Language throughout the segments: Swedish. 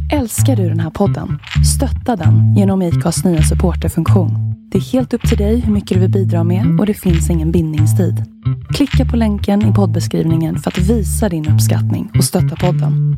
Älskar du den här podden? Stötta den genom IKAs nya supporterfunktion. Det är helt upp till dig hur mycket du vill bidra med och det finns ingen bindningstid. Klicka på länken i poddbeskrivningen för att visa din uppskattning och stötta podden.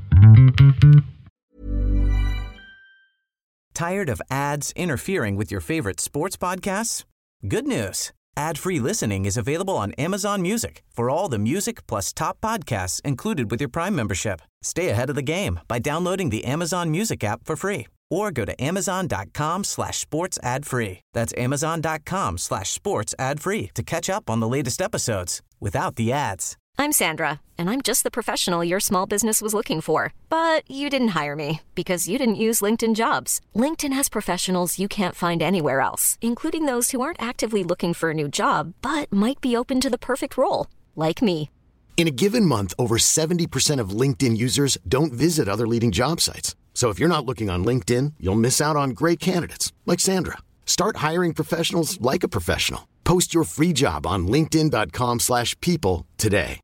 Tired of ads interfering with your favorite sports podcasts? Good news. Ad-free listening is available on Amazon Music for all the music plus top podcasts included with your Prime membership. Stay ahead of the game by downloading the Amazon Music app for free or go to amazon.com/sports ad free. That's amazon.com/sports ad free to catch up on the latest episodes without the ads. I'm Sandra, and I'm just the professional your small business was looking for. But you didn't hire me because you didn't use LinkedIn Jobs. LinkedIn has professionals you can't find anywhere else, including those who aren't actively looking for a new job, but might be open to the perfect role, like me. In a given month, over 70% of LinkedIn users don't visit other leading job sites. So if you're not looking on LinkedIn, you'll miss out on great candidates, like Sandra. Start hiring professionals like a professional. Post your free job on linkedin.com/people today.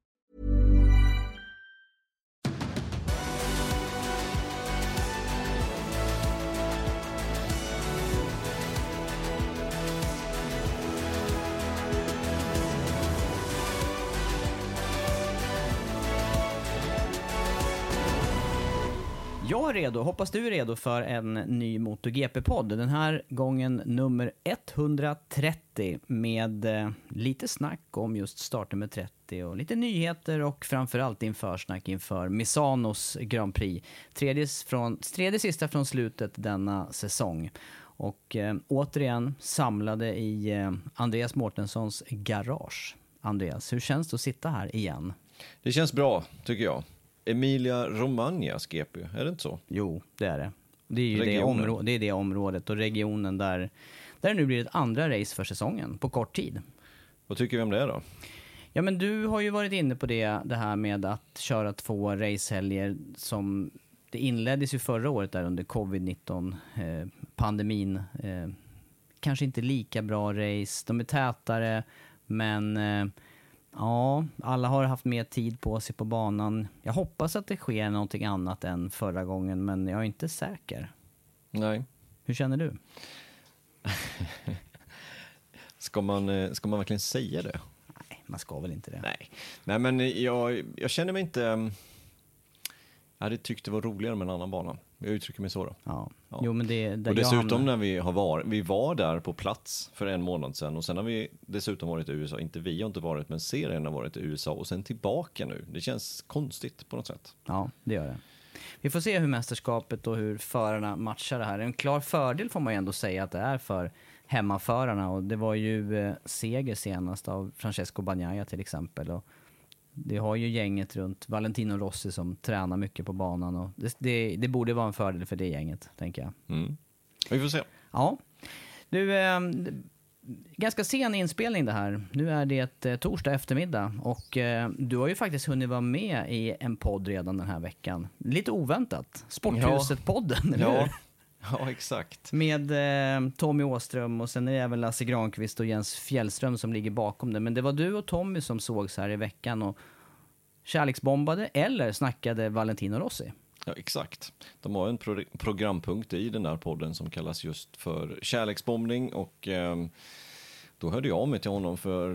Jag är redo, hoppas du är redo för en ny MotoGP-podd. Den här gången nummer 130 med lite snack om just startnummer 30 och lite nyheter och framförallt införsnack inför Misanos Grand Prix. Tredje sista från slutet denna säsong. Och återigen samlade i Andreas Mårtenssons garage. Andreas, hur känns det att sitta här igen? Det känns bra, tycker jag. Emilia Romagnas GP, är det inte så? Jo, det är det. Det är ju det området och regionen där det nu blir ett andra race för säsongen på kort tid. Vad tycker vi om det då? Ja, men du har ju varit inne på det här med att köra 2 racehelger som det inleddes ju förra året där under covid-19 pandemin. Kanske inte lika bra race, de är tätare, men ja, alla har haft mer tid på sig på banan. Jag hoppas att det sker någonting annat än förra gången, men jag är inte säker. Nej. Hur känner du? Ska man verkligen säga det? Nej, man ska väl inte det. Nej, men jag känner mig inte... Jag hade tyckt det var roligare med en annan bana. Jag uttrycker mig så då. Ja. Jo, men det och dessutom när vi var där på plats för en månad sedan och sen har vi dessutom varit i USA. Inte vi har inte varit, men serien har varit i USA och sen tillbaka nu. Det känns konstigt på något sätt. Ja, det gör det. Vi får se hur mästerskapet och hur förarna matchar det här. En klar fördel får man ju ändå säga att det är för hemmaförarna. Och det var ju seger senast av Francesco Bagnaia till exempel. Och det har ju gänget runt Valentino Rossi som tränar mycket på banan. Och det borde vara en fördel för det gänget, tänker jag. Mm. Vi får se. Ja. Du, ganska sen inspelning det här. Nu är det torsdag eftermiddag. Och du har ju faktiskt hunnit vara med i en podd redan den här veckan. Lite oväntat. Sporthuset-podden, eller hur? Ja, exakt. Med Tommy Åström och sen är det även Lasse Granqvist och Jens Fjällström som ligger bakom det. Men det var du och Tommy som sågs här i veckan och kärleksbombade eller snackade Valentino Rossi. Ja, exakt. De har en programpunkt i den där podden som kallas just för kärleksbombning och då hörde jag mig till honom för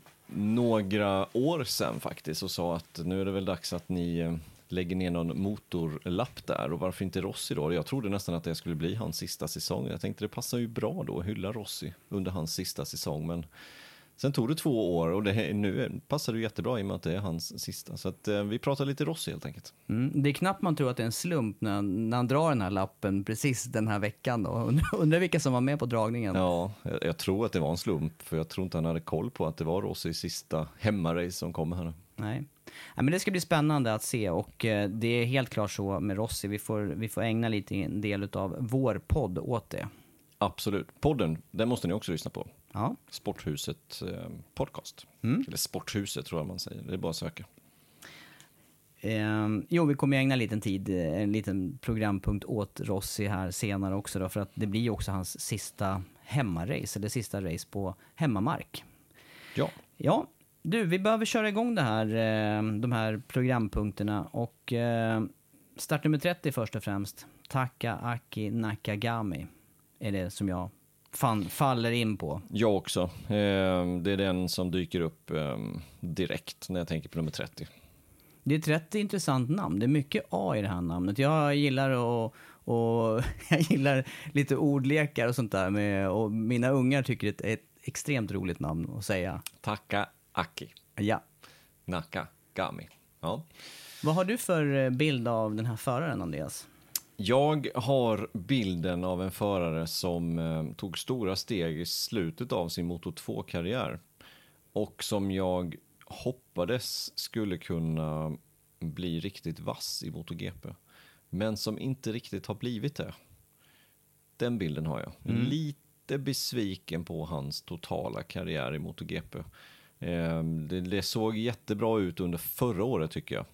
några år sedan faktiskt och sa att nu är det väl dags att ni lägger ner någon motorlapp där och varför inte Rossi då? Jag trodde nästan att det skulle bli hans sista säsong. Jag tänkte det passar ju bra då att hylla Rossi under hans sista säsong, men sen tog det 2 år och nu passar det jättebra i och med att det är hans sista. Så att vi pratar lite Rossi helt enkelt. Det är knappt man tror att det är en slump när han drar den här lappen precis den här veckan då. Undrar vilka som var med på dragningen. Ja, jag tror att det var en slump för jag tror inte han hade koll på att det var Rossis sista hemmarace som kommer här. Nej. Ja, men det ska bli spännande att se och det är helt klart så med Rossi. Vi får ägna lite en del av vår podd åt det. Absolut. Podden, den måste ni också lyssna på. Ja. Sporthuset podcast. Eller Sporthuset tror jag man säger. Det är bara att söka. Jo, vi kommer ägna en liten programpunkt åt Rossi här senare också då, för att det blir ju också hans sista hemmarace eller sista race på hemmamark. Ja. Ja, du, vi behöver köra igång de här programpunkterna och Startnummer 30 först och främst. Takaaki Nakagami är det som jag faller in på. Jag också. Det är den som dyker upp direkt när jag tänker på nummer 30. Det är ett rätt intressant namn. Det är mycket A i det här namnet. Jag gillar jag gillar lite ordlekar och sånt där. Och mina ungar tycker det är ett extremt roligt namn att säga. Takaaki. Ja. Nakagami. Ja. Vad har du för bild av den här föraren, Andreas? Jag har bilden av en förare som tog stora steg i slutet av sin Moto 2-karriär. Och som jag hoppades skulle kunna bli riktigt vass i MotoGP. Men som inte riktigt har blivit det. Den bilden har jag. Lite besviken på hans totala karriär i MotoGP. Det såg jättebra ut under förra året tycker jag.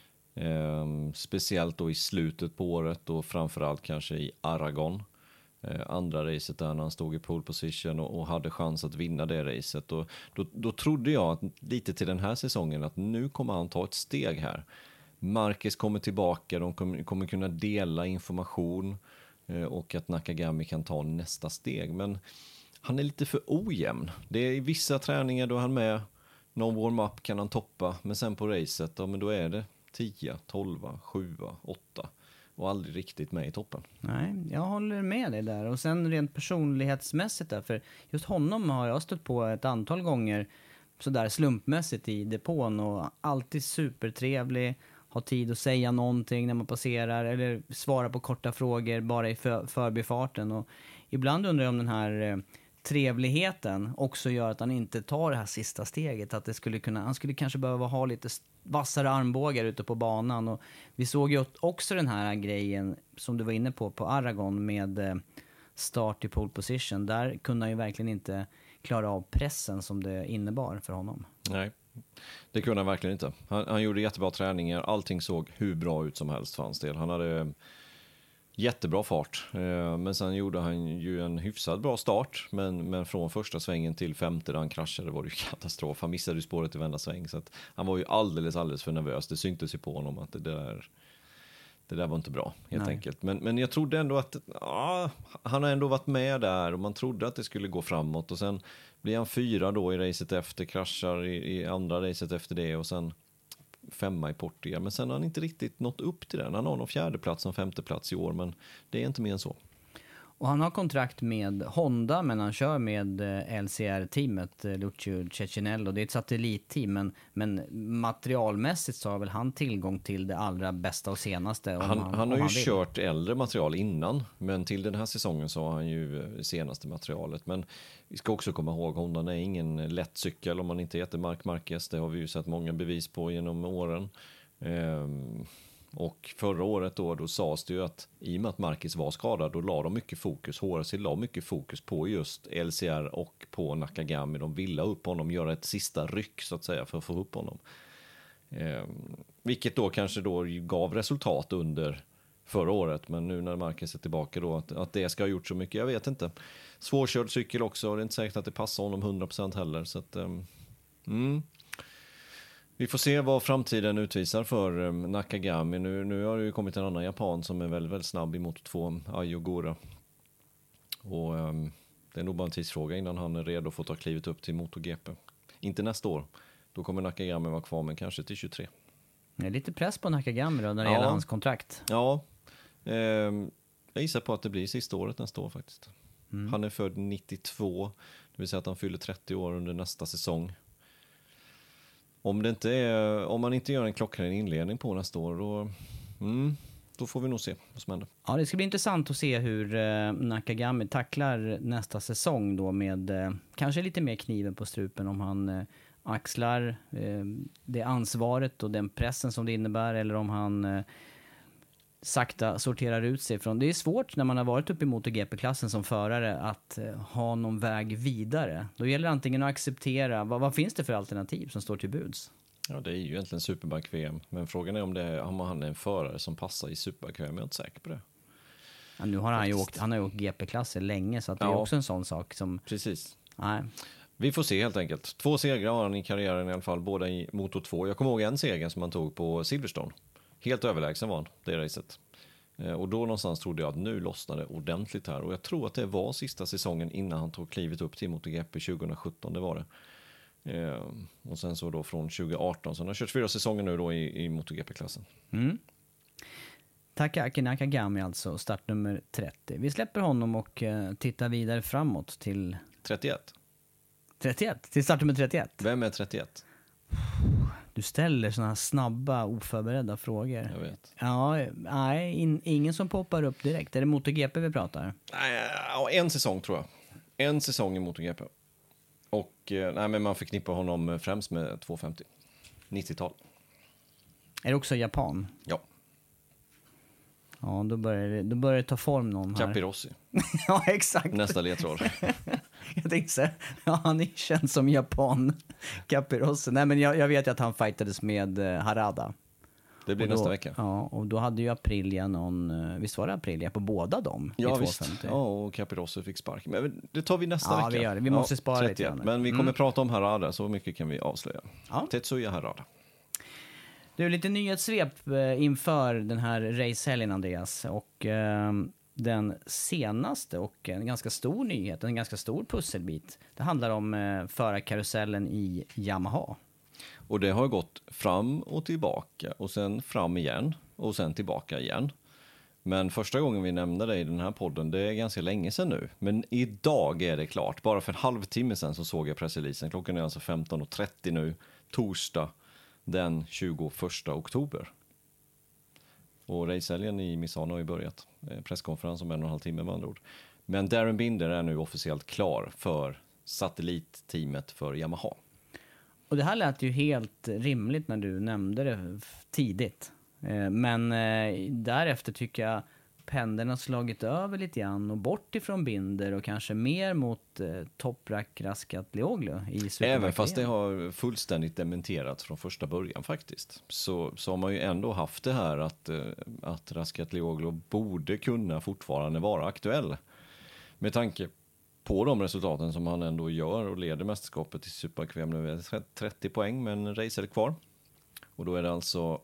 Speciellt då i slutet på året och framförallt kanske i Aragon. Andra racet där när han stod i pole position och hade chans att vinna det racet. Och då trodde jag att, lite till den här säsongen att nu kommer han ta ett steg här. Marquez kommer tillbaka, de kommer kunna dela information och att Nakagami kan ta nästa steg. Men han är lite för ojämn. Det är i vissa träningar då han med, någon warm-up kan han toppa, men sen på racet, ja, men då är det 10, 12, 7, 8 och aldrig riktigt med i toppen. Nej, jag håller med dig där. Och sen rent personlighetsmässigt där, för just honom har jag stött på ett antal gånger sådär slumpmässigt i depån och alltid supertrevlig, har tid att säga någonting när man passerar eller svara på korta frågor bara i förbifarten. Och ibland undrar jag om den här trevligheten också gör att han inte tar det här sista steget, att det han skulle kanske behöva ha lite vassare armbågar ute på banan. Och vi såg ju också den här grejen som du var inne på Aragon med start i pole position. Där kunde han ju verkligen inte klara av pressen som det innebar för honom. Nej, det kunde han verkligen inte. Han gjorde jättebra träningar, allting såg hur bra ut som helst för hans del. Han hade jättebra fart, men sen gjorde han ju en hyfsad bra start, men från första svängen till femte där han kraschade var det ju katastrof. Han missade ju spåret i vända sväng, så att han var ju alldeles för nervös. Det syntes ju på honom att det där var inte bra, helt enkelt. Men jag trodde ändå att han har ändå varit med där och man trodde att det skulle gå framåt, och sen blir han 4 då i racet efter, kraschar i andra racet efter det och sen 5 i Portugal, men sen har han inte riktigt nått upp till den. Han har någon 4:e plats och 5:e plats i år, men det är inte mer än så. Och han har kontrakt med Honda, men han kör med LCR-teamet, Lucio Cecinello. Det är ett satellitteam, men materialmässigt så har väl han tillgång till det allra bästa och senaste. Han har ju kört äldre material innan, men till den här säsongen så har han ju senaste materialet. Men vi ska också komma ihåg, Honda är ingen lätt cykel om man inte heter Marc Marquez. Det har vi ju sett många bevis på genom åren. Och förra året då sades det ju att i och med att Marquez var skadad, då la de mycket fokus, HRC la mycket fokus på just LCR och på Nakagami. De ville upp honom, göra ett sista ryck så att säga för att få upp honom. Vilket då kanske då gav resultat under förra året, men nu när Marquez är tillbaka då, att det ska ha gjort så mycket, jag vet inte. Svårkörd cykel också, och det är inte säkert att det passar honom 100% heller, så att vi får se vad framtiden utvisar för Nakagami. Nu har det ju kommit en annan japan som är väldigt, väldigt snabb i Moto 2, Ai Ogura. Och det är nog bara en tidsfråga innan han är redo att få ta klivet upp till MotoGP. Inte nästa år. Då kommer Nakagami vara kvar, men kanske till 23. Det är lite press på Nakagami då när det gäller hans kontrakt. Ja, jag gissar på att det blir sista året nästa år faktiskt. Han är född 92, det vill säga att han fyller 30 år under nästa säsong. Om man inte gör en klockren inledning på nästa år, då får vi nog se vad som händer. Ja, det ska bli intressant att se hur Nakagami tacklar nästa säsong då med kanske lite mer kniven på strupen, om han axlar det ansvaret och den pressen som det innebär, eller om han sakta sorterar ut sig från. Det är svårt när man har varit uppe i MotoGP-klassen som förare att ha någon väg vidare. Då gäller det antingen att acceptera, vad finns det för alternativ som står till buds? Ja, det är ju egentligen Superbike-VM, men frågan är om han är en förare som passar i Superbike-VM, jag är inte säker på det. Ja, nu har han har ju åkt GP-klasser länge, så att det är också en sån sak som... Precis. Nej. Vi får se helt enkelt. 2 segrar har han i karriären i alla fall, båda i Moto 2. Jag kommer ihåg en seger som han tog på Silverstone. Helt överlägsen var han, det racet. Och då någonstans trodde jag att nu lossnade ordentligt här. Och jag tror att det var sista säsongen innan han tog klivet upp till MotoGP 2017, det var det. Och sen så då från 2018, så han har kört 4 säsonger nu då i MotoGP-klassen. Takaaki Nakagami alltså, startnummer 30. Vi släpper honom och tittar vidare framåt till... 31. 31? Till startnummer 31? Vem är 31? Du ställer såna här snabba, oförberedda frågor. Jag vet. Ja, nej, ingen som poppar upp direkt. Är det MotoGP vi pratar? Nej, en säsong tror jag. En säsong i MotoGP. Och nej, men man förknippar honom främst med 250. 90-tal. Är det också Japan? Ja. Ja, då börjar det ta form någon här. Capirossi. Ja, exakt. Nästa ledtråd. Jag tänkte så här, ja, han är känd som Japan. Capirossi. Nej, men jag vet ju att han fightades med Harada. Det blir Och då, nästa vecka. Ja, och då hade ju Aprilia visst var det Aprilia på båda dem? Ja, i visst. 250. Ja, och Capirossi fick spark. Men det tar vi nästa vecka. Vi gör det. Vi måste spara 31. lite grann. Men vi kommer prata om Harada, så mycket kan vi avslöja. Ja. Tetsuya Harada. Du, lite nyhetssvep inför den här racehelgen, Andreas. Och den senaste och en ganska stor nyhet, en ganska stor pusselbit. Det handlar om förarkarusellen i Yamaha. Och det har gått fram och tillbaka och sen fram igen och sen tillbaka igen. Men första gången vi nämnde det i den här podden, det är ganska länge sedan nu. Men idag är det klart. Bara för en halvtimme sedan så såg jag pressreleasen. Klockan är alltså 15.30 nu, torsdag den 21 oktober. Och racehelgen i Misano har ju börjat. Presskonferens om 1,5 timme med andra ord. Men Darren Binder är nu officiellt klar för satellitteamet för Yamaha. Och det här lät ju helt rimligt när du nämnde det tidigt. Men därefter tycker jag pendeln har slagit över lite grann och bort ifrån Binder och kanske mer mot Toprak Raskatlioglu i Superbike. Även fast det har fullständigt dementerats från första början faktiskt. Så har man ju ändå haft det här att Raskatlioglu borde kunna fortfarande vara aktuell. Med tanke på de resultaten som han ändå gör och leder mästerskapet i Superbike. Nu är det 30 poäng men en race är kvar. Och då är det alltså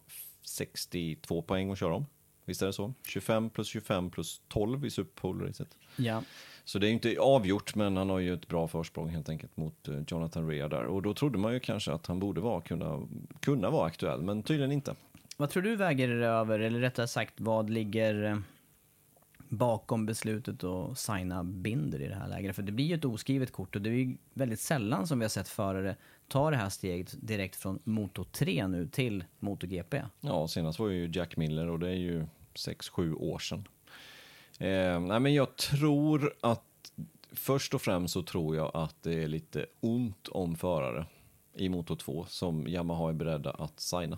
62 poäng att köra om. Visst är det så? 25 plus 12 i Superpole-racet. Ja. Så det är inte avgjort, men han har ju ett bra försprång helt enkelt mot Jonathan Rea där. Och då trodde man ju kanske att han borde kunna vara aktuell, men tydligen inte. Vad tror du väger över, eller rättare sagt, vad ligger bakom beslutet att signa Binder i det här läget? För det blir ju ett oskrivet kort och det är ju väldigt sällan som vi har sett förare ta det här steget direkt från Moto 3 nu till MotoGP. Ja, senast var ju Jack Miller och det är ju 6-7 år sedan. Nej, men jag tror att först och främst så tror jag att det är lite ont om förare i Moto 2 som Yamaha är beredda att signa.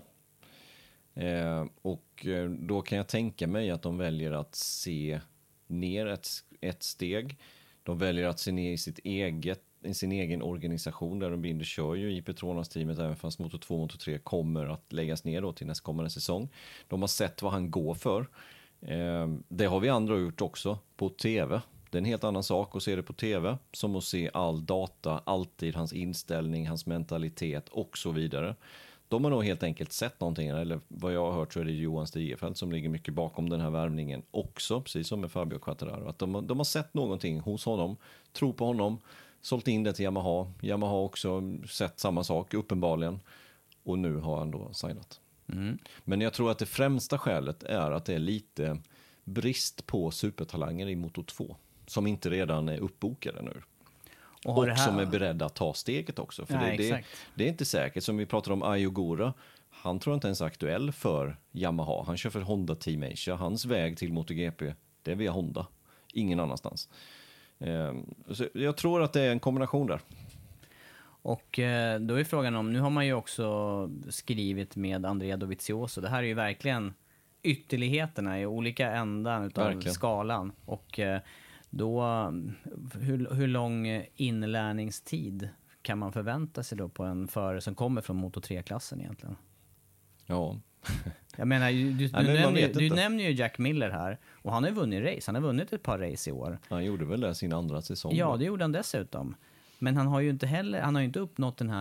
Och då kan jag tänka mig att de väljer att se ner ett steg. De väljer att se ner i sin egen organisation där de Binder kör ju i Petronas-teamet även fast Moto 2 och Moto 3 kommer att läggas ner då till nästkommande säsong. De har sett vad han går för. Det har vi andra gjort också på tv. Det är en helt annan sak att se det på tv som att se all data, alltid hans inställning, hans mentalitet och så vidare. De har nog helt enkelt sett någonting, eller vad jag har hört så är det Johan Stigefelt som ligger mycket bakom den här värvningen också, precis som med Fabio Quartararo. Att de har sett någonting hos honom, tror på honom, sålt in det till Yamaha. Yamaha har också sett samma sak, uppenbarligen. Och nu har han då signat. Mm. Men jag tror att det främsta skälet är att det är lite brist på supertalanger i Moto 2 som inte redan är uppbokade nu. Och som är beredda att ta steget också. För det är inte säkert. Som vi pratar om Ai Ogura. Han tror inte ens är aktuell för Yamaha. Han kör för Honda Team Asia. Hans väg till MotoGP, det är via Honda. Ingen annanstans. Så jag tror att det är en kombination där. Och då är frågan om, nu har man ju också skrivit med Andrea Dovizioso. Det här är ju verkligen ytterligheterna i olika ändar utav skalan. Och då, hur lång inlärningstid kan man förvänta sig då på en förare som kommer från Moto 3-klassen egentligen? Ja. Jag menar, du nämner ju Jack Miller här. Och han har ju vunnit race. Han har vunnit ett par race i år. Han gjorde väl det sin andra säsong. Ja, det gjorde han dessutom. Men han har ju inte uppnått den här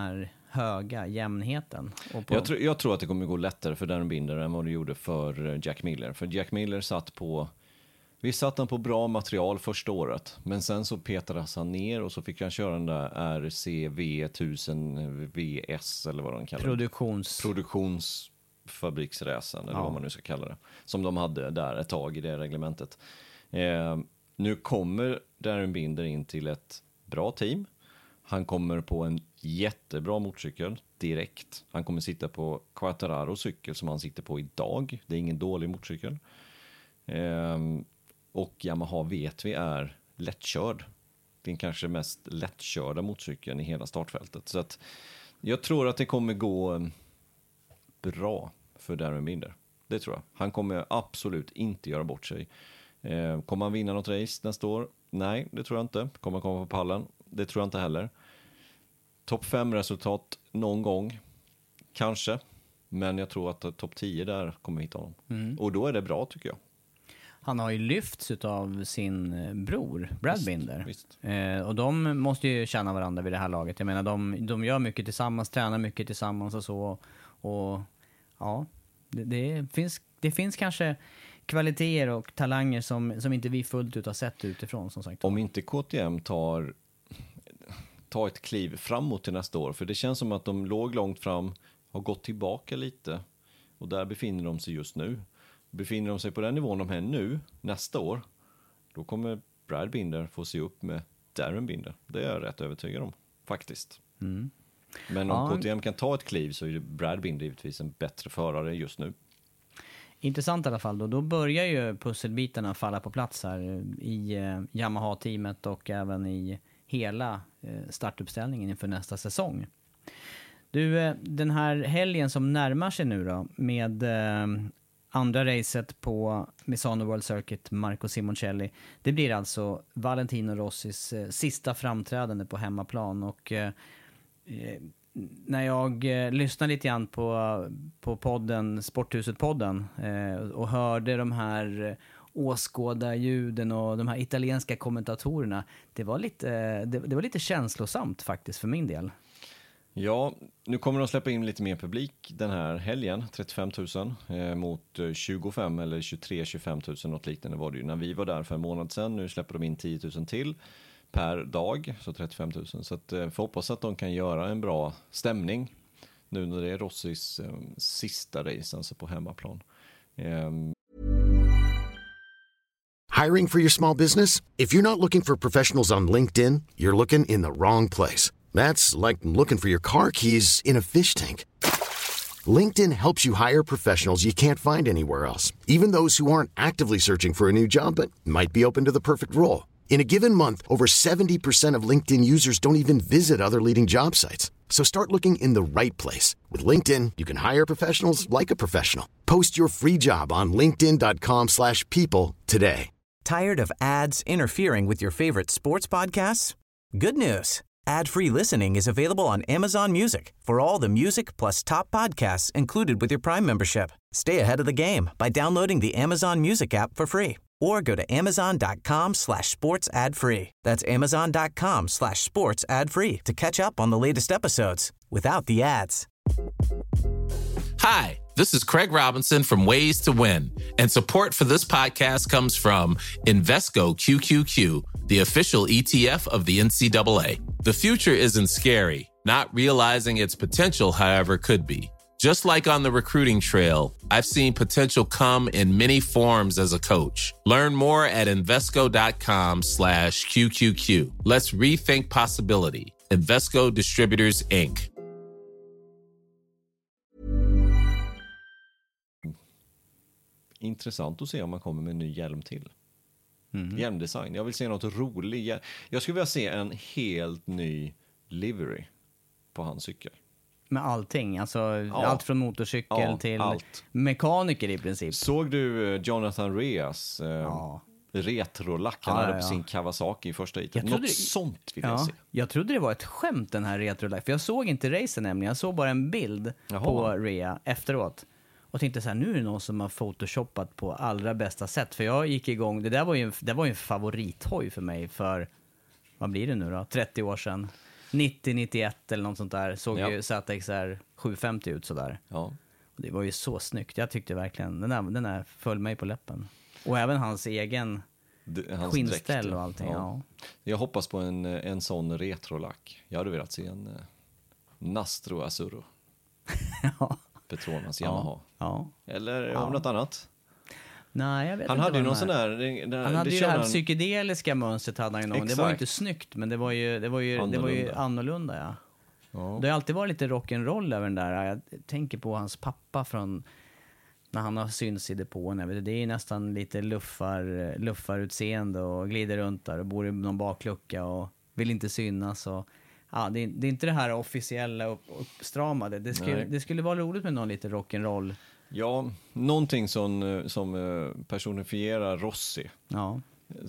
höga jämnheten. Och Jag tror att det kommer gå lättare för Darren Binder än vad det gjorde för Jack Miller. För Jack Miller satt han på bra material första året. Men sen så petades han ner och så fick han köra den där RCV 1000 VS eller vad de kallar det. Produktionsfabriksräsen eller vad man nu ska kalla det. Som de hade där ett tag i det reglementet. Nu kommer Darren Binder in till ett bra team. Han kommer på en jättebra motorcykel direkt. Han kommer sitta på Quartararo cykel som han sitter på idag. Det är ingen dålig motorcykel. Och Yamaha vet vi är lättkörd. Det är kanske mest lättkörda motorcykeln i hela startfältet. Så att jag tror att det kommer gå bra för Darren Binder. Det tror jag. Han kommer absolut inte göra bort sig. Kommer han vinna något race nästa år? Nej, det tror jag inte. Kommer han komma på pallen? Det tror jag inte heller. Topp 5-resultat någon gång. Kanske. Men jag tror att topp 10 där kommer hitta honom. Och då är det bra tycker jag. Han har ju lyfts av sin bror, Brad Binder. Visst. Och de måste ju känna varandra vid det här laget. Jag menar, de gör mycket tillsammans, tränar mycket tillsammans och så. Och ja, det finns kanske kvaliteter och talanger som inte vi fullt ut har sett utifrån, som sagt. Om inte KTM tar ett kliv framåt till nästa år. För det känns som att de låg långt fram, har gått tillbaka lite. Och där befinner de sig just nu. Befinner de sig på den nivån de är nu, nästa år, då kommer Brad Binder få se upp med Darren Binder. Det är jag rätt övertygad om, faktiskt. Men om KTM kan ta ett kliv så är Brad Binder givetvis en bättre förare just nu. Intressant i alla fall. Då börjar ju pusselbitarna falla på plats här i Yamaha-teamet och även i hela startuppställningen inför nästa säsong. Du, den här helgen som närmar sig nu då, med andra racet på Misano World Circuit, Marco Simoncelli. Det blir alltså Valentino Rossis sista framträdande på hemmaplan. Och när jag lyssnade lite grann på podden, Sporthuset-podden och hörde de här åskådarljuden och de här italienska kommentatorerna, det var lite känslosamt faktiskt för min del. Ja, nu kommer de släppa in lite mer publik den här helgen, 35 000 mot 25 eller 23-25 000, något liknande var det ju när vi var där för en månad sedan. Nu släpper de in 10 000 till per dag, så 35 000. Så att, får hoppas att de kan göra en bra stämning nu när det är Rossis sista race, alltså på hemmaplan. Hiring for your small business? If you're not looking for professionals on LinkedIn, you're looking in the wrong place. That's like looking for your car keys in a fish tank. LinkedIn helps you hire professionals you can't find anywhere else, even those who aren't actively searching for a new job but might be open to the perfect role. In a given month, over 70% of LinkedIn users don't even visit other leading job sites. So start looking in the right place. With LinkedIn, you can hire professionals like a professional. Post your free job on linkedin.com/people today. Tired of ads interfering with your favorite sports podcasts? Good news. Ad-free listening is available on Amazon Music for all the music plus top podcasts included with your Prime membership. Stay ahead of the game by downloading the Amazon Music app for free or go to amazon.com/sports ad free. That's amazon.com/sports ad free to catch up on the latest episodes without the ads. Hi, this is Craig Robinson from Ways to Win, and support for this podcast comes from Invesco QQQ, the official ETF of the NCAA. The future isn't scary. Not realizing its potential, however, could be. Just like on the recruiting trail, I've seen potential come in many forms as a coach. Learn more at Invesco.com/QQQ. Let's rethink possibility. Invesco Distributors, Inc. Intressant att se om man kommer med en ny hjälm till. Hjälmdesign. Jag vill se något roligt. Jag skulle vilja se en helt ny livery på hans cykel. Med allting, alltså allt från motorcykel till allt. Mekaniker i princip. Såg du Jonathan Reas retrolack han hade på sin Kawasaki i första heatet? Något sånt vill jag se. Jag trodde det var ett skämt, den här retrolack, för jag såg inte racen nämligen. Jag såg bara en bild på Rea efteråt. Och tänkte så här, nu är det någon som har photoshoppat på allra bästa sätt. För jag gick igång, det var ju en favorithoj för mig för, vad blir det nu då, 30 år sedan. 90-91 eller något sånt där. Såg ju ZXR 750 ut sådär. Ja. Och det var ju så snyggt. Jag tyckte verkligen, den där föll mig på läppen. Och även hans egen Hans skinnställ dräkt, och allting. Ja. Jag hoppas på en sån retrolack. Jag hade velat se en Nastro Azzurro. Ja. Petronas Yamaha. Ja. Eller om något annat. Nej, jag vet Han inte hade ju vad någon sån där... han hade ju det här psykedeliska mönstret hade han ju någon. Exakt. Det var ju inte snyggt, men det var ju annorlunda, ja. Ja. Det har alltid varit lite rock'n'roll över den där. Jag tänker på hans pappa från när han har syns i depån. Det är nästan lite luffarutseende och glider runt där och bor i någon baklucka och vill inte synas. Och, ja, det är inte det här officiella uppstramade. Det skulle vara roligt med någon lite rock'n'roll. Ja, någonting som personifierar Rossi. Ja.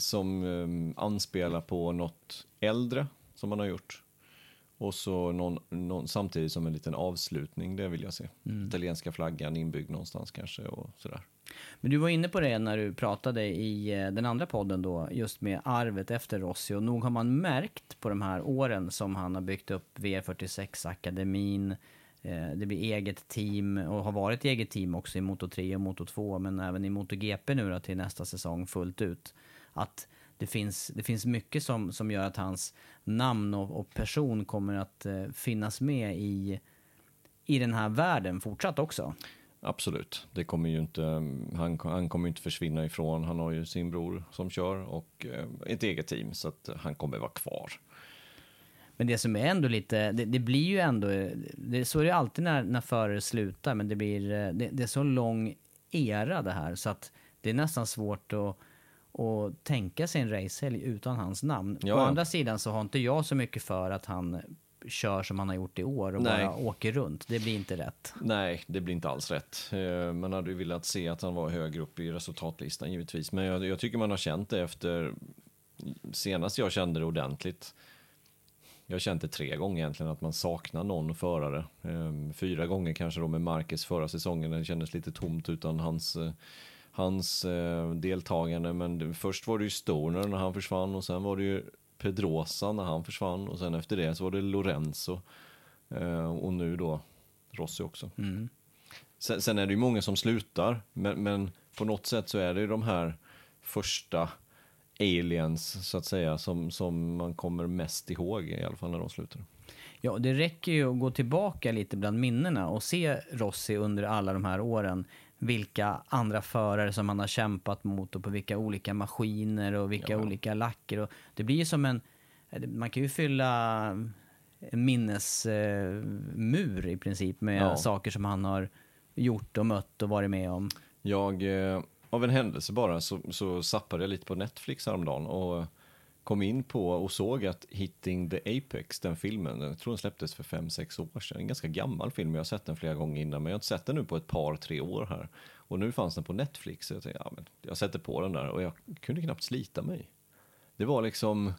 Som anspelar på något äldre som man har gjort. Och så samtidigt som en liten avslutning, det vill jag se. Italienska flaggan inbyggd någonstans kanske och sådär. Men du var inne på det när du pratade i den andra podden då, just med arvet efter Rossi. Och nog har man märkt på de här åren som han har byggt upp VR46-akademin. Det blir eget team och har varit eget team också i Moto3 och Moto2, men även i MotoGP nu då, till nästa säsong fullt ut. Att det finns mycket som gör att hans namn och person kommer att finnas med i den här världen fortsatt också. Absolut. Det kommer ju inte, han kommer inte försvinna ifrån. Han har ju sin bror som kör och ett eget team, så att han kommer vara kvar. Men det som är ändå lite, det blir ju ändå, så är det alltid när förare slutar, men det är så lång era det här, så att det är nästan svårt att tänka sig en racehelg utan hans namn. Ja. Å andra sidan så har inte jag så mycket för att han kör som han har gjort i år och bara åker runt. Det blir inte rätt. Nej, det blir inte alls rätt. Man hade ju velat se att han var högre upp i resultatlistan givetvis. Men jag tycker man har känt det efter senast jag kände det ordentligt. Jag har känt det 3 gånger egentligen att man saknar någon förare. 4 gånger kanske då med Marquez förra säsongen. Det kändes lite tomt utan hans deltagande. Men först var det ju Stoner när han försvann och sen var det ju Pedrosa när han försvann och sen efter det så var det Lorenzo och nu då Rossi också. Sen är det ju många som slutar, men på något sätt så är det ju de här första aliens så att säga som man kommer mest ihåg i alla fall när de slutar. Ja, det räcker ju att gå tillbaka lite bland minnena och se Rossi under alla de här åren. Vilka andra förare som han har kämpat mot och på vilka olika maskiner och vilka olika lacker. Och det blir ju som man kan ju fylla en minnesmur i princip med saker som han har gjort och mött och varit med om. Av en händelse bara så zappade jag lite på Netflix häromdagen och kom in på och såg att Hitting the Apex, den filmen, jag tror den släpptes för 5-6 år sedan. En ganska gammal film, jag har sett den flera gånger innan, men jag har inte sett den nu på ett par, 3 år här. Och nu fanns den på Netflix, så jag tänkte, jag sätter på den där och jag kunde knappt slita mig. Det var liksom...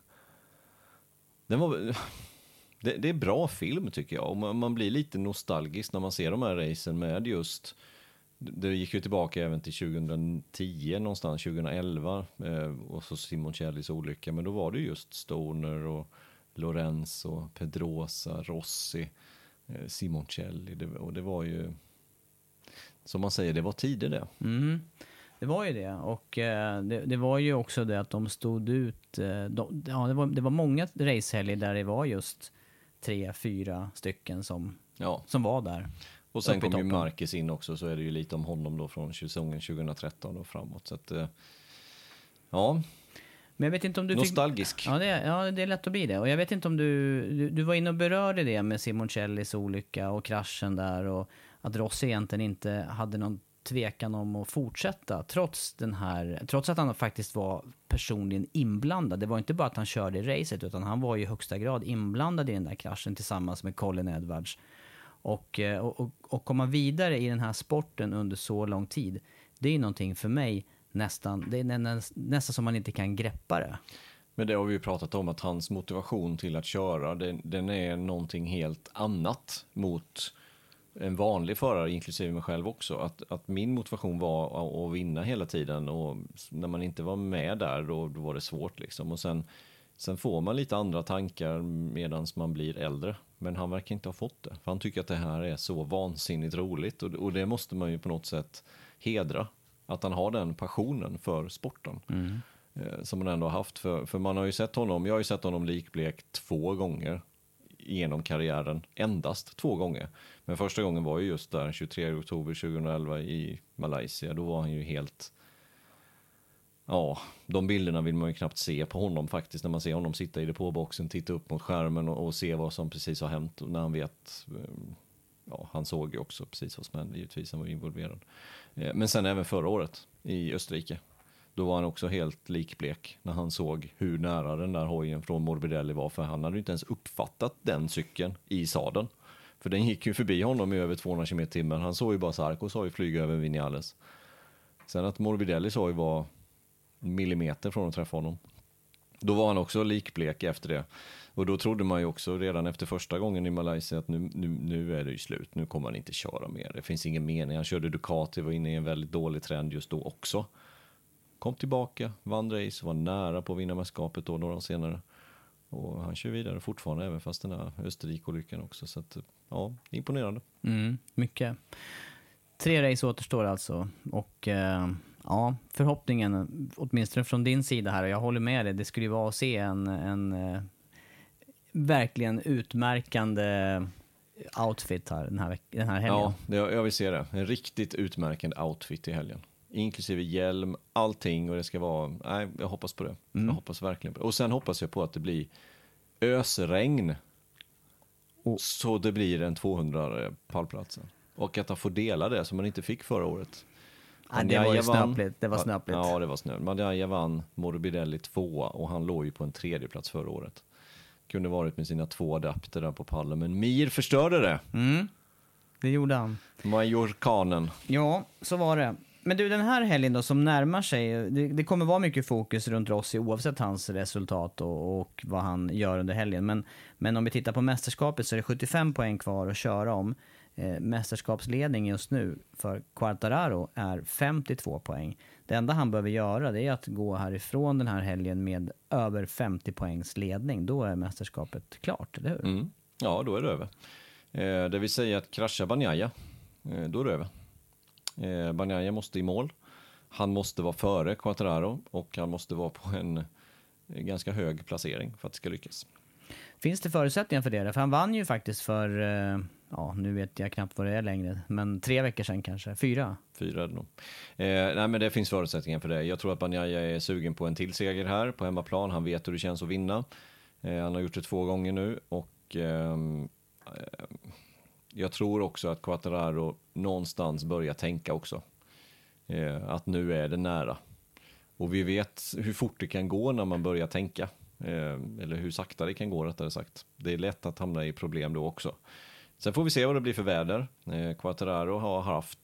Det är bra film tycker jag, och man blir lite nostalgisk när man ser de här racen med just... Det gick ju tillbaka även till 2010 någonstans, 2011 och så Simoncellis olycka, men då var det just Stoner och Lorenzo, Pedrosa, Rossi, Simoncelli och det var ju som man säger, det var tider det. Det var ju det, och det var ju också det att de stod ut, det var många racehelger där det var just 3-4 stycken som var där. Och sen kom ju Marquez in också, så är det ju lite om honom då från säsongen 2013 och framåt. Så att, men jag vet inte om du nostalgisk. Det är lätt att bli det. Och jag vet inte om du var inne och berörde det med Simoncellis olycka och kraschen där. Och att Rossi egentligen inte hade någon tvekan om att fortsätta. Trots att han faktiskt var personligen inblandad. Det var inte bara att han körde i racet, utan han var i högsta grad inblandad i den där kraschen tillsammans med Colin Edwards. Och komma vidare i den här sporten under så lång tid, det är någonting för mig nästan som man inte kan greppa det. Men det har vi ju pratat om, att hans motivation till att köra, den är någonting helt annat mot en vanlig förare, inklusive mig själv också. Att min motivation var att vinna hela tiden, och när man inte var med där då var det svårt liksom. Och sen Sen får man lite andra tankar medan man blir äldre. Men han verkar inte ha fått det. För han tycker att det här är så vansinnigt roligt. Och det måste man ju på något sätt hedra. Att han har den passionen för sporten. Som man ändå har haft. För man har ju sett honom, jag har ju sett honom likblek 2 gånger genom karriären. Endast 2 gånger. Men första gången var ju just där 23 oktober 2011 i Malaysia. Då var han ju helt... Ja, de bilderna vill man ju knappt se på honom faktiskt. När man ser honom sitta i depåboxen, titta upp mot skärmen och se vad som precis har hänt. Och när han vet... Ja, han såg ju också precis vad som hände. Givetvis, han var involverad. Men sen även förra året i Österrike. Då var han också helt likblek när han såg hur nära den där hojen från Morbidelli var. För han hade ju inte ens uppfattat den cykeln i sadeln. För den gick ju förbi honom i över 200 km/h. Han såg ju bara Sarko sa ju flyga över Vinales. Sen att Morbidelli sa ju var millimeter från att träffa honom. Då var han också likblek efter det. Och då trodde man ju också redan efter första gången i Malaysia att nu är det ju slut. Nu kommer han inte köra mer. Det finns ingen mening. Han körde Ducati, var inne i en väldigt dålig trend just då också. Kom tillbaka, vann race, var nära på att vinna mästerskapet då några år senare. Och han kör vidare fortfarande även fast den här Österrike-olyckan också. Så att, ja, imponerande. Mycket. 3 race återstår alltså. Och ja, förhoppningen, åtminstone från din sida här, och jag håller med dig, det skulle ju vara att se en verkligen utmärkande outfit här den här helgen. Ja, jag vill se det. En riktigt utmärkande outfit i helgen. Inklusive hjälm, allting, och det ska vara... Nej, jag hoppas på det. Jag hoppas verkligen på det. Och sen hoppas jag på att det blir ösregn. Så det blir en 200 pallplatsen. Och att han får dela det som man inte fick förra året. Det var ju snöpligt. Det var snöpligt. Ja, det var snö. Madjaya vann, Morbidelli 2 och han låg ju på en 3:e plats förra året. Kunde varit med sina 2 adapter där på pallen, men Mir förstörde det. Det gjorde han. Majorkanen. Ja, så var det. Men du, den här helgen då som närmar sig, det kommer vara mycket fokus runt Rossi oavsett hans resultat och vad han gör under helgen. Men om vi tittar på mästerskapet så är det 75 poäng kvar att köra om. Mästerskapsledning just nu för Quartararo är 52 poäng. Det enda han behöver göra det är att gå härifrån den här helgen med över 50 poängs ledning. Då är mästerskapet klart, eller hur? Ja, då är det över. Det vill säga att krascha Bagnaia, då är det över. Bagnaia måste i mål. Han måste vara före Quartararo och han måste vara på en ganska hög placering för att det ska lyckas. Finns det förutsättningar för det? För han vann ju faktiskt för, nu vet jag knappt vad det är längre, men 3 veckor sedan kanske, 4 är det nog. Nej, men det finns förutsättningar för det. Jag tror att Bagnaia är sugen på en till seger här på hemmaplan. Han vet hur det känns att vinna. Han har gjort det 2 gånger nu och jag tror också att Quartararo någonstans börjar tänka också. Att nu är det nära. Och vi vet hur fort det kan gå när man börjar tänka. Eller hur sakta det kan gå, rättare sagt. Det är lätt att hamna i problem då också. Sen får vi se vad det blir för väder. Quartararo har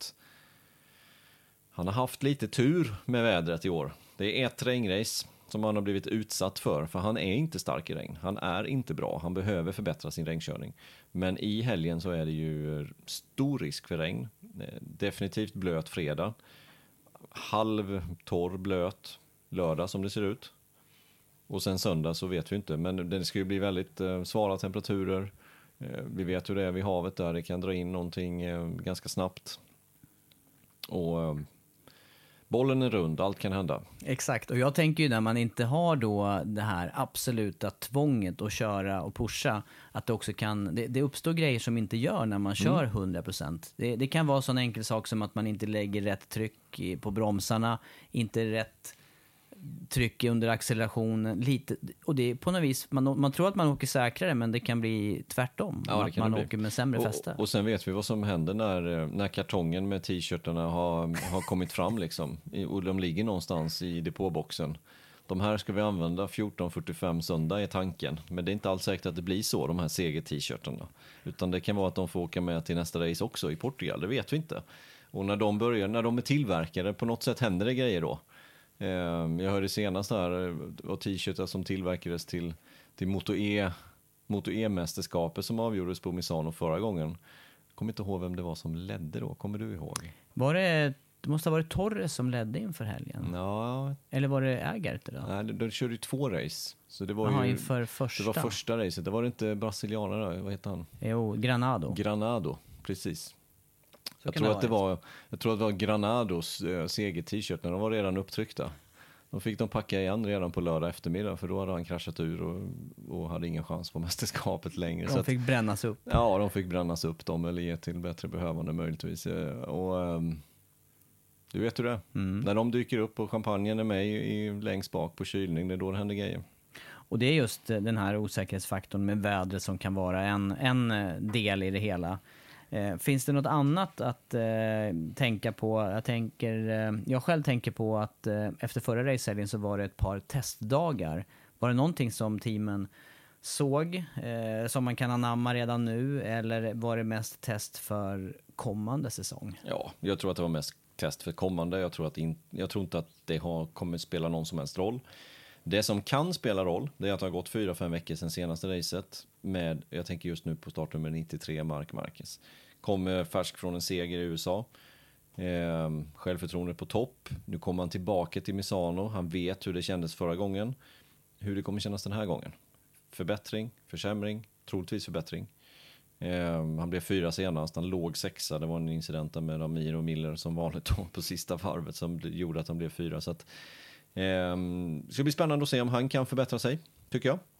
haft lite tur med vädret i år. Det är ett regnrace som han har blivit utsatt för han är inte stark i regn. Han är inte bra. Han behöver förbättra sin regnkörning. Men i helgen så är det ju stor risk för regn. Definitivt blöt fredag. Halvtorr blöt lördag som det ser ut. Och sen söndag så vet vi inte. Men det ska ju bli väldigt svala temperaturer. Vi vet hur det är vid havet där. Det kan dra in någonting ganska snabbt. Och bollen är rund, allt kan hända. Exakt, och jag tänker ju när man inte har då det här absoluta tvånget att köra och pusha, att det också kan, det uppstår grejer som inte gör när man kör 100%. Det kan vara sån enkel sak som att man inte lägger rätt tryck på bromsarna, inte rätt tryck under accelerationen lite, och det är på något vis man tror att man åker säkrare, men det kan bli tvärtom, att man åker med sämre fäste. Och sen vet vi vad som händer när kartongen med t-shirtarna har kommit fram liksom, och de ligger någonstans i depåboxen. De här ska vi använda 14:45 söndag i tanken, men det är inte alls säkert att det blir så, de här seger-t-shirtarna, utan det kan vara att de får åka med till nästa race också i Portugal, det vet vi inte. Och när de är tillverkade, på något sätt händer det grejer då. Jag hörde senast här och t-shirtar som tillverkades till Moto E-mästerskapet som avgjordes på Misano förra gången. Jag kommer inte ihåg vem det var som ledde då. Kommer du ihåg? Var det det måste ha varit Torres som ledde inför helgen. Ja. Eller var det Ägert då? Nej, de körde ju 2 race. Så det var inför första. Det var första racet. Det var inte brasilianare, vad heter han? Jo, Granado, precis. Så Jag kan tror det att det var Granados seger-t-shirt när de var redan upptryckta. De fick de packa igen redan på lördag eftermiddag, för då hade han kraschat ur och hade ingen chans på mästerskapet längre. De fick brännas upp. Ja, de fick brännas upp dem eller ge till bättre behövande möjligtvis. Och du vet hur det är. När de dyker upp och champagnen är med längst bak på kylning, det är då det händer grejer. Och det är just den här osäkerhetsfaktorn med vädret som kan vara en del i det hela. Finns det något annat att tänka på? Jag själv tänker på att efter förra racehelgen så var det ett par testdagar. Var det någonting som teamen såg som man kan anamma redan nu, eller var det mest test för kommande säsong? Ja, jag tror att det var mest test för kommande. Jag tror inte att det kommer spela någon som helst roll. Det som kan spela roll, det är att det har gått 4-5 veckor sedan senaste racet med, jag tänker just nu på startnummer 93, Marc Marquez. Kommer färsk från en seger i USA. Självförtroende på topp. Nu kommer han tillbaka till Misano. Han vet hur det kändes förra gången. Hur det kommer kännas den här gången. Förbättring, försämring, troligtvis förbättring. Han blev 4 senast, han låg 6. Det var en incident med Amir och Miller som vanligt då på sista varvet som gjorde att han blev 4. Så att det ska bli spännande att se om han kan förbättra sig, tycker jag.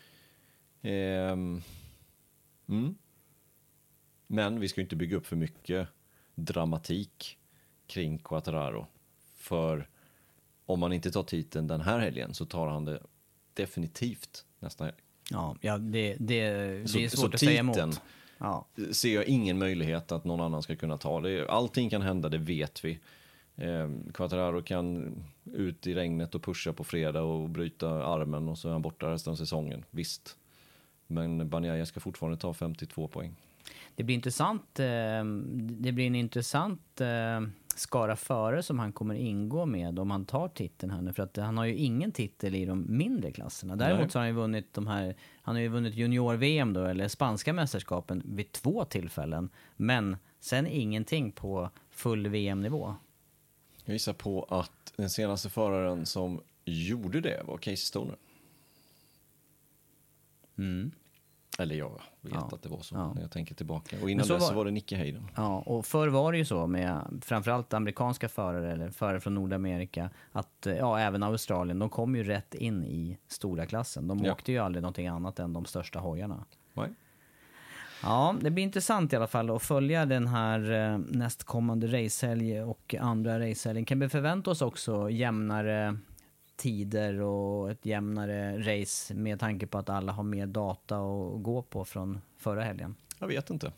Men vi ska inte bygga upp för mycket dramatik kring Quartararo. För om man inte tar titeln den här helgen så tar han det definitivt nästa helg. Ja, det är svårt att säga emot. Ja. Ser jag ingen möjlighet att någon annan ska kunna ta det. Allting kan hända, det vet vi. Quartararo kan ut i regnet och pusha på fredag och bryta armen och så är han borta resten av säsongen. Visst. Men Bagnaia ska fortfarande ta 52 poäng. Det blir intressant. Det blir en intressant skara före som han kommer ingå med om han tar titeln här nu, för att han har ju ingen titel i de mindre klasserna. Däremot så har han ju vunnit han har ju vunnit junior-VM då, eller spanska mästerskapen vid 2 tillfällen, men sen ingenting på full VM-nivå. Jag gissar på att den senaste föraren som gjorde det var Casey Stoner. Eller jag vet att det var så när jag tänker tillbaka. Och innan dess var det Nicky Hayden. Ja, och förr var det ju så med framförallt amerikanska förare eller förare från Nordamerika att även Australien, de kom ju rätt in i stora klassen. De åkte ju aldrig någonting annat än de största hojarna. Nej. Ja, det blir intressant i alla fall att följa den här nästkommande racehelg och andra racehelgen. Kan vi förvänta oss också jämnare tider och ett jämnare race med tanke på att alla har mer data att gå på från förra helgen? Jag vet inte.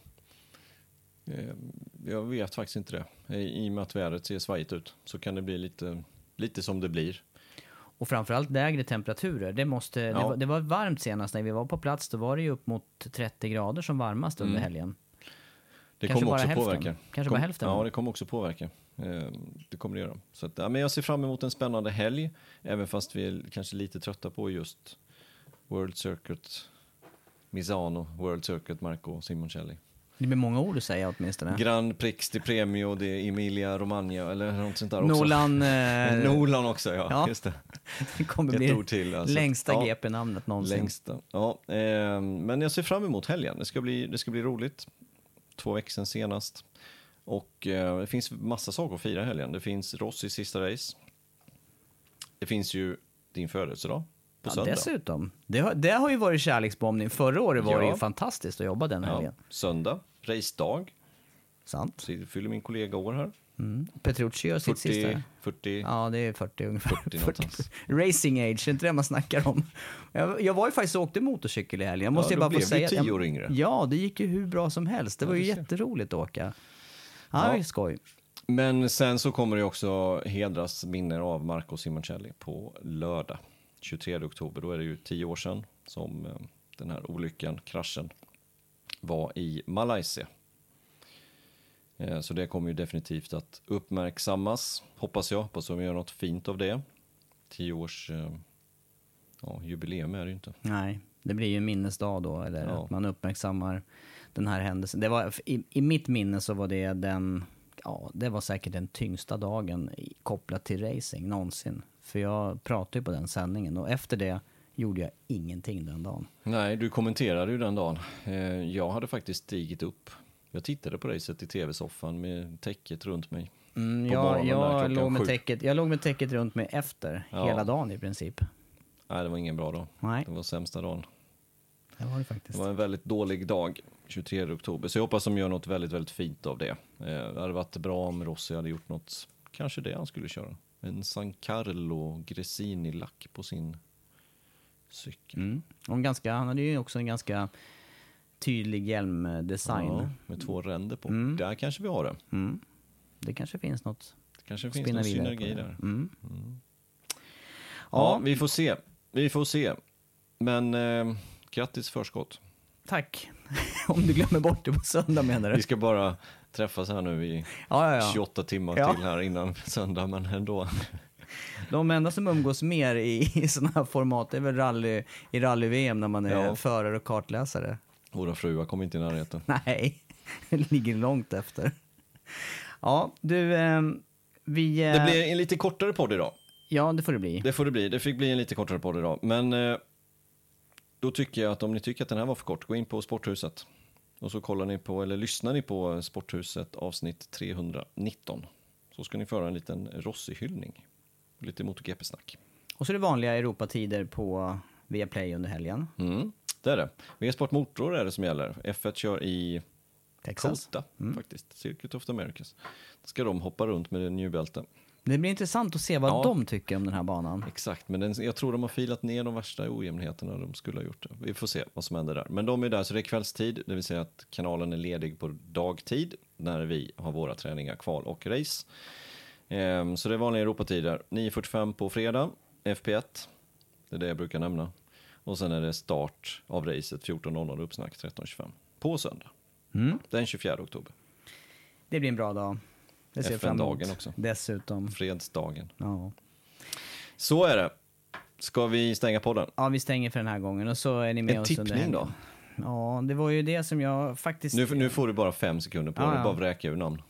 Jag vet faktiskt inte det. I och med att vädret ser svajigt ut så kan det bli lite som det blir. Och framförallt lägre temperaturer. Det var varmt senast när vi var på plats. Då var det ju upp mot 30 grader som varmast under helgen. Det kommer också påverka. Kanske bara hälften. Ja, det kommer också påverka. Det kommer det göra. Så att, men jag ser fram emot en spännande helg. Även fast vi är kanske lite trötta på just World Circuit Misano, World Circuit Marco Simoncelli. Det blir många ord att säga åtminstone. Grand Prix de Premio de Emilia Romagna eller något sånt där också. Nolan också, ja. Just det. Det kommer bli till, alltså. Längsta GP-namnet någonsin. Längsta, ja. Men jag ser fram emot helgen. Det ska bli roligt. 2 veckor sedan senast. Och det finns massa saker att fira helgen. Det finns Rossis sista race. Det finns ju din födelsedag på söndag. Dessutom. Det har ju varit kärleksbombning. Förra året var det ju fantastiskt att jobba den helgen. Söndag, racedag. Sant. Så fyller min kollega år här. Petrucci gör sitt sista. 40. Ja, det är 40 ungefär. 40 Racing age, inte det man snackar om. Jag var ju faktiskt och åkte motorcykel i helgen. Jag måste bara få säga. Du blev 10 år yngre. Ja, det gick ju hur bra som helst. Det var ju jätteroligt att åka. Ja, det är skoj. Men sen så kommer det också hedras minne av Marco Simoncelli på lördag. 23 oktober, då är det ju 10 år sedan som den här olyckan, kraschen, var i Malaysia. Så det kommer ju definitivt att uppmärksammas, hoppas jag. Hoppas att vi gör något fint av det. 10 års jubileum är det ju inte. Nej, det blir ju en minnesdag då, eller att man uppmärksammar den här händelsen. Det var, i mitt minne så var det ja, det var säkert den tyngsta dagen kopplat till racing någonsin. För jag pratade ju på den sändningen och efter det gjorde jag ingenting den dagen. Nej, du kommenterade ju den dagen. Jag hade faktiskt stigit upp. Jag tittade på racet i tv-soffan med täcket runt mig. Jag låg med täcket runt mig efter hela dagen i princip. Nej, det var ingen bra dag. Nej. Det var sämsta dagen. Det var det faktiskt. Det var en väldigt dålig dag, 23 oktober. Så jag hoppas de gör något väldigt, väldigt fint av det. Det hade varit bra om Rossi hade gjort något, kanske det han skulle köra. En San Carlo Gresini-lack på sin cykel. Han hade ju också en ganska tydlig hjälmdesign. Ja, med 2 ränder på. Där kanske vi har det. Det kanske finns något. Det kanske finns någon synergi där. Ja, vi får se. Men grattis förskott. Tack. Om du glömmer bort det på söndag menar du. Vi ska bara träffas här nu i 28 timmar till här innan söndag, men ändå. De enda som umgås mer i sådana här format är väl rally-VM när man är förare och kartläsare. Våra fruar kommer inte i närheten. Nej, det ligger långt efter. Ja, du, Det blir en lite kortare podd idag. Ja, det får det bli. Det fick bli en lite kortare podd idag. Men då tycker jag att om ni tycker att den här var för kort, gå in på Sporthuset. Och så kollar ni på, eller lyssnar ni på Sporthuset avsnitt 319. Så ska ni föra en liten Rossi-hyllning. Lite MotoGP-snack. Och så är det vanliga Europatider på Viaplay under helgen. Det är det. V-Sport Motor är det som gäller. F1 kör i Texas. Kota, faktiskt. Circuit of the Americas. Ska de hoppa runt med en New Bälte. Det blir intressant att se vad de tycker om den här banan. Exakt, men jag tror de har filat ner de värsta ojämnheterna de skulle ha gjort det. Vi får se vad som händer där. Men de är där, så det är kvällstid. Det vill säga att kanalen är ledig på dagtid när vi har våra träningar, kval och race. Så det är vanliga Europatider. 9:45 på fredag, FP1. Det är det jag brukar nämna. Och sen är det start av racet 14:00 uppsnack 13:25 på söndag. Den 24 oktober. Det blir en bra dag. Det ser fram emot. FN-dagen också. Dessutom. Fredsdagen. Ja. Så är det. Ska vi stänga podden? Ja, vi stänger för den här gången. Och så är ni med en oss tippning under då? Ja, det var ju det som jag faktiskt... Nu får du bara 5 sekunder på dig. Bara vräka ur namn.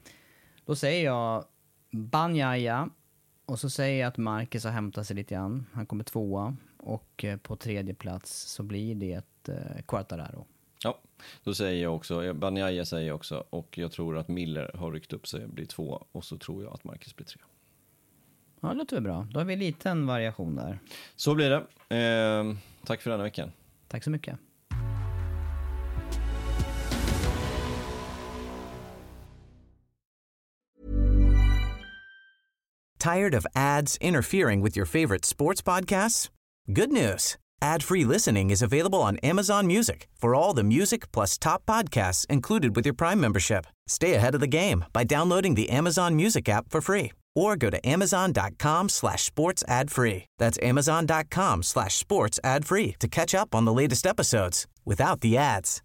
Då säger jag Bagnaia. Och så säger jag att Marquez har hämtat sig lite grann. Han kommer 2:a. Och på 3:e plats så blir det Quartararo. Ja, då säger jag också, Bagnaia säger jag också, och jag tror att Miller har ryckt upp sig och blir 2, och så tror jag att Marquez blir 3. Ja, det låter bra. Då har vi en liten variation där. Så blir det. Tack för denna veckan. Tack så mycket. Tired of ads interfering with your favorite sports podcasts? Good news. Ad-free listening is available on Amazon Music for all the music plus top podcasts included with your Prime membership. Stay ahead of the game by downloading the Amazon Music app for free or go to amazon.com/sports ad free. That's amazon.com/sports ad free to catch up on the latest episodes without the ads.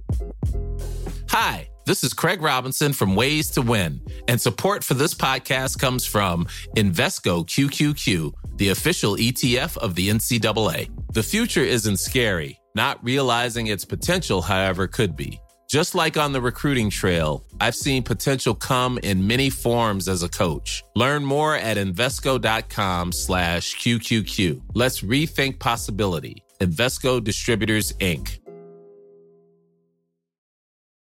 Hi, this is Craig Robinson from Ways to Win, and support for this podcast comes from Invesco QQQ, the official ETF of the NCAA. The future isn't scary. Not realizing its potential, however, could be. Just like on the recruiting trail, I've seen potential come in many forms as a coach. Learn more at Invesco.com/QQQ. Let's rethink possibility. Invesco Distributors, Inc.